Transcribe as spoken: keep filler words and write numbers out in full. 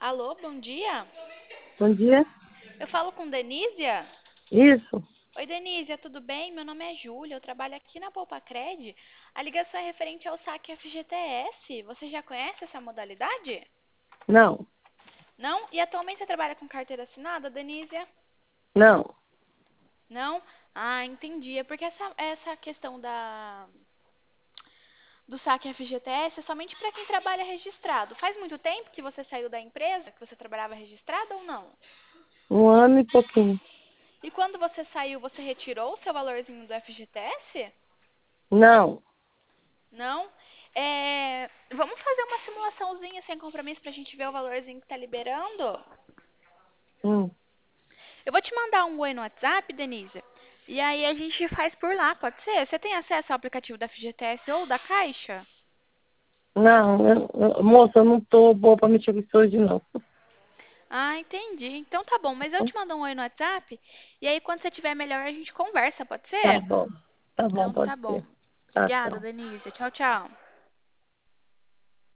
Alô, bom dia. Bom dia. Eu falo com Denísia? Isso? Oi, Denísia, tudo bem? Meu nome é Júlia, eu trabalho aqui na Poupacred. A ligação é referente ao saque F G T S. Você já conhece essa modalidade? Não, Não? E atualmente você trabalha com carteira assinada, Denísia? não. Não? Ah, entendi. É porque essa, essa questão da, do saque F G T S é somente para quem trabalha registrado. Faz muito tempo que você saiu da empresa, que você trabalhava registrado ou não? Um ano e pouquinho. E quando você saiu, você retirou o seu valorzinho do F G T S? Não. Não? É, vamos fazer uma simulaçãozinha sem compromisso pra gente ver o valorzinho que tá liberando? Hum. Eu vou te mandar um oi no WhatsApp, Denise. E aí a gente faz por lá, pode ser? Você tem acesso ao aplicativo da F G T S ou da Caixa? Não, eu- eu- moça, eu não tô boa pra mexer com isso hoje, não. Ah, entendi. Então tá bom, mas eu te mando um oi no WhatsApp. E aí quando você tiver melhor a gente conversa, pode Tá ser? bom. Tá bom, Então pode tá bom. ser. Tá, Obrigada, tchau. Denise. Tchau, tchau.